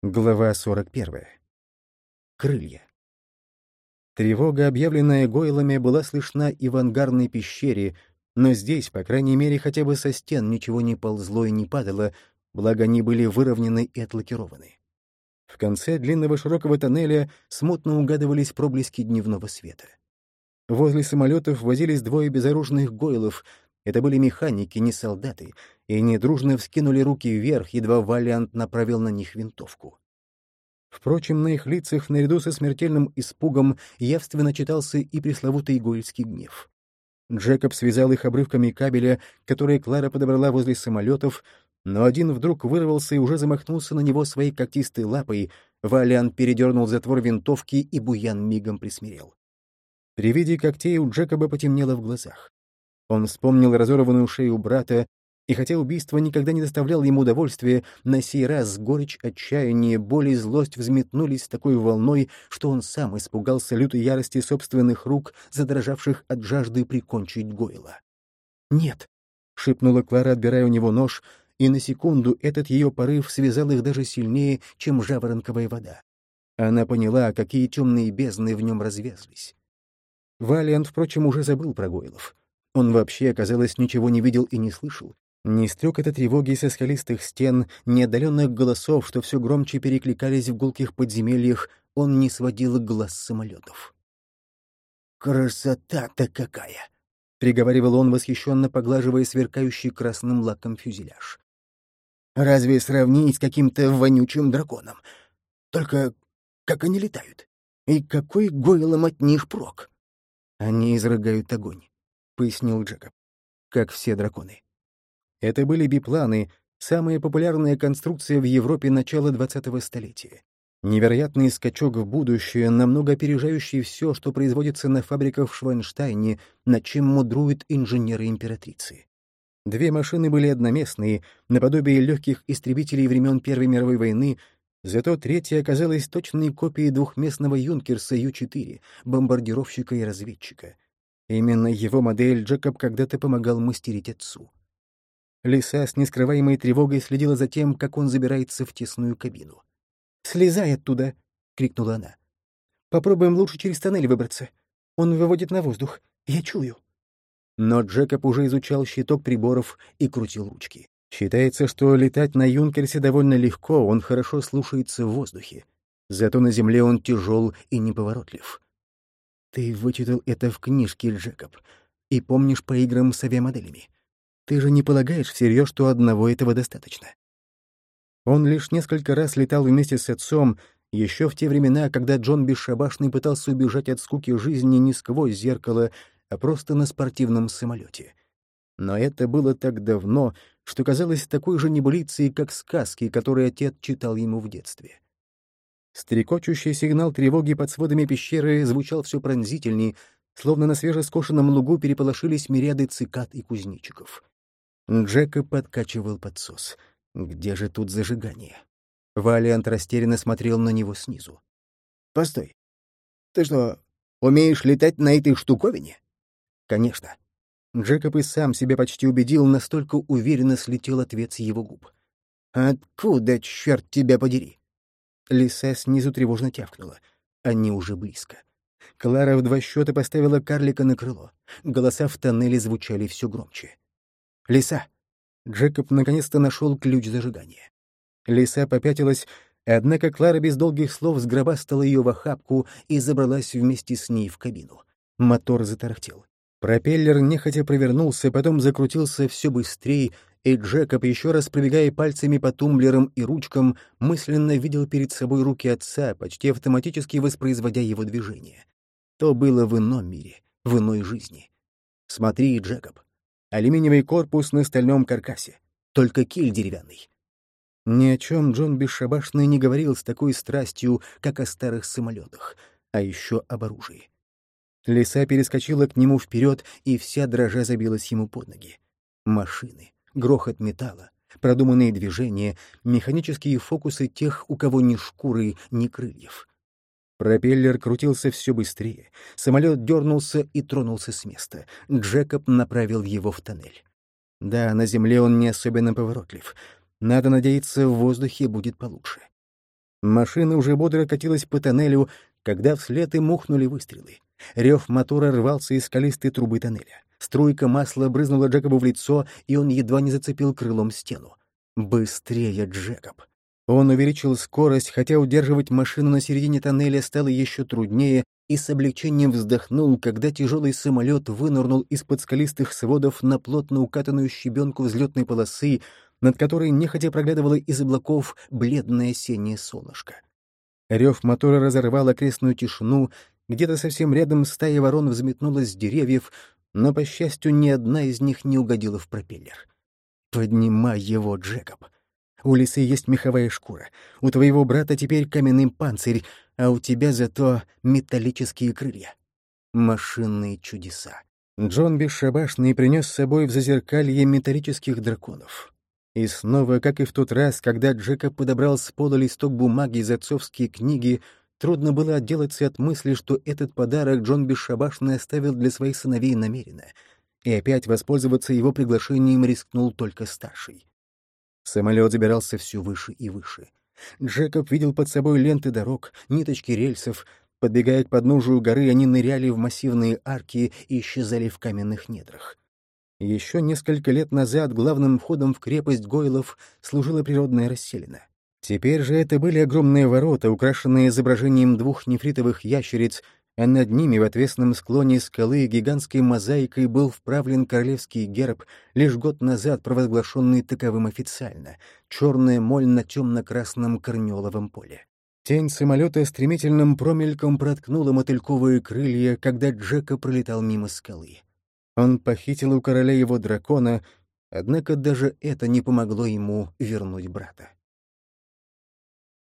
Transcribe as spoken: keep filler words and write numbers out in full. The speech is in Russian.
Глава сорок первая. Крылья. Тревога, объявленная Гойлами, была слышна и в ангарной пещере, но здесь, по крайней мере, хотя бы со стен ничего не ползло и не падало, благо они были выровнены и отлакированы. В конце длинного широкого тоннеля смутно угадывались проблески дневного света. Возле самолетов возились двое безоружных Гойлов. Это были механики, не солдаты, и они дружно вскинули руки вверх, едва Валиант направил на них винтовку. Впрочем, на их лицах, наряду со смертельным испугом, явственно читался и пресловутый гойльский гнев. Джекоб связал их обрывками кабеля, которые Клара подобрала возле самолетов, но один вдруг вырвался и уже замахнулся на него своей когтистой лапой. Валиант передернул затвор винтовки, и Буян мигом присмирел. При виде когтей у Джекоба потемнело в глазах. Он вспомнил разорванную шею брата, и хотя убийство никогда не доставляло ему удовольствия, на сей раз горечь, отчаяние, боль и злость взметнулись такой волной, что он сам испугался лютой ярости собственных рук, задрожавших от жажды прикончить Гойла. «Нет», — шепнула Клара, отбирая у него нож, и на секунду этот ее порыв связал их даже сильнее, чем жаворонковая вода. Она поняла, какие темные бездны в нем развязлись. Валиант, впрочем, уже забыл про Гойлов. Он вообще, казалось, ничего не видел и не слышал. Ни стрекота тревоги со скалистых стен, ни отдаленных голосов, что все громче перекликались в гулких подземельях, он не сводил глаз с самолетов. «Красота-то какая!» — приговаривал он, восхищенно поглаживая сверкающий красным лаком фюзеляж. «Разве сравнить с каким-то вонючим драконом? Только как они летают? И какой Гойлом от них прок?» «Они изрыгают огонь», — пояснил Джекоб, — «как все драконы». Это были бипланы, самая популярная конструкция в Европе начала двадцатого столетия. Невероятный скачок в будущее, намного опережающий все, что производится на фабриках в Швайнштайне, над чем мудруют инженеры императрицы. Две машины были одноместные, наподобие легких истребителей времен Первой мировой войны, зато третья оказалась точной копией двухместного «Юнкерса Ю четыре», бомбардировщика и разведчика. Именно его модель Джекоб когда-то помогал мастерить отцу. Лиса с нескрываемой тревогой следила за тем, как он забирается в тесную кабину. «Слезай оттуда!» — крикнула она. «Попробуем лучше через тоннель выбраться. Он выводит на воздух. Я чую». Но Джекоб уже изучал щиток приборов и крутил ручки. Считается, что летать на «Юнкерсе» довольно легко, он хорошо слушается в воздухе. Зато на земле он тяжел и неповоротлив. «Ты вычитал это в книжке, Джекоб, и помнишь по играм с авиамоделями. Ты же не полагаешь всерьез, что одного этого достаточно?» Он лишь несколько раз летал вместе с отцом, еще в те времена, когда Джон Бесшабашный пытался убежать от скуки жизни не сквозь зеркало, а просто на спортивном самолете. Но это было так давно, что казалось такой же небылицей, как сказки, которые отец читал ему в детстве. Стрекочущий сигнал тревоги под сводами пещеры звучал все пронзительней, словно на свежескошенном лугу переполошились мириады цикад и кузнечиков. Джека подкачивал подсос. Где же тут зажигание? Валиант растерянно смотрел на него снизу. «Постой. Ты что, умеешь летать на этой штуковине?» «Конечно». Джекоб и сам себя почти убедил, настолько уверенно слетел ответ с его губ. «Откуда, черт тебя подери?» Лиса снизу тревожно тявкнула. Они уже близко. Клара в два счета поставила карлика на крыло. Голоса в тоннеле звучали все громче. «Лиса!» Джекоб наконец-то нашел ключ зажигания. Лиса попятилась, однако Клара без долгих слов сгробастала ее в охапку и забралась вместе с ней в кабину. Мотор затарахтел. Пропеллер нехотя провернулся, потом закрутился все быстрее, и Джекоб, еще раз пробегая пальцами по тумблерам и ручкам, мысленно видел перед собой руки отца, почти автоматически воспроизводя его движения. То было в ином мире, в иной жизни. Смотри, Джекоб. Алюминиевый корпус на стальном каркасе. Только киль деревянный. Ни о чем Джон Бесшабашный не говорил с такой страстью, как о старых самолетах, а еще об оружии. Лиса перескочила к нему вперед, и вся дрожа забилась ему под ноги. Машины, грохот металла, продуманные движения, механические фокусы тех, у кого ни шкуры, ни крыльев. Пропеллер крутился все быстрее. Самолет дернулся и тронулся с места. Джекоб направил его в тоннель. Да, на земле он не особенно поворотлив. Надо надеяться, в воздухе будет получше. Машина уже бодро катилась по тоннелю, когда вслед им ухнули выстрелы. Рев мотора рвался из скалистой трубы тоннеля. Струйка масла брызнула Джекобу в лицо, и он едва не зацепил крылом стену. Быстрее, Джекоб! Он увеличил скорость, хотя удерживать машину на середине тоннеля стало еще труднее, и с облегчением вздохнул, когда тяжелый самолет вынырнул из-под скалистых сводов на плотно укатанную щебенку взлетной полосы, над которой нехотя проглядывало из облаков бледное осеннее солнышко. Рев мотора разорвал окрестную тишину, где-то совсем рядом стая ворон взметнулась с деревьев, но, по счастью, ни одна из них не угодила в пропеллер. «Поднимай его, Джекоб! У лисы есть меховая шкура, у твоего брата теперь каменный панцирь, а у тебя зато металлические крылья. Машинные чудеса!» Джон бесшабашный принес с собой в зазеркалье металлических драконов. И снова, как и в тот раз, когда Джекоб подобрал с пола листок бумаги из отцовские книги, трудно было отделаться от мысли, что этот подарок Джон бесшабашный оставил для своих сыновей намеренно, и опять воспользоваться его приглашением рискнул только старший. Самолет забирался все выше и выше. Джекоб видел под собой ленты дорог, ниточки рельсов. Подбегая к подножию горы, они ныряли в массивные арки и исчезали в каменных недрах. Еще несколько лет назад главным входом в крепость Гойлов служила природная расселина. Теперь же это были огромные ворота, украшенные изображением двух нефритовых ящериц, а над ними в отвесном склоне скалы гигантской мозаикой был вправлен королевский герб, лишь год назад провозглашенный таковым официально — черная моль на темно-красном корнеоловом поле. Тень самолета стремительным промельком проткнула мотыльковые крылья, когда Джека пролетал мимо скалы. Он похитил у короля его дракона, однако даже это не помогло ему вернуть брата.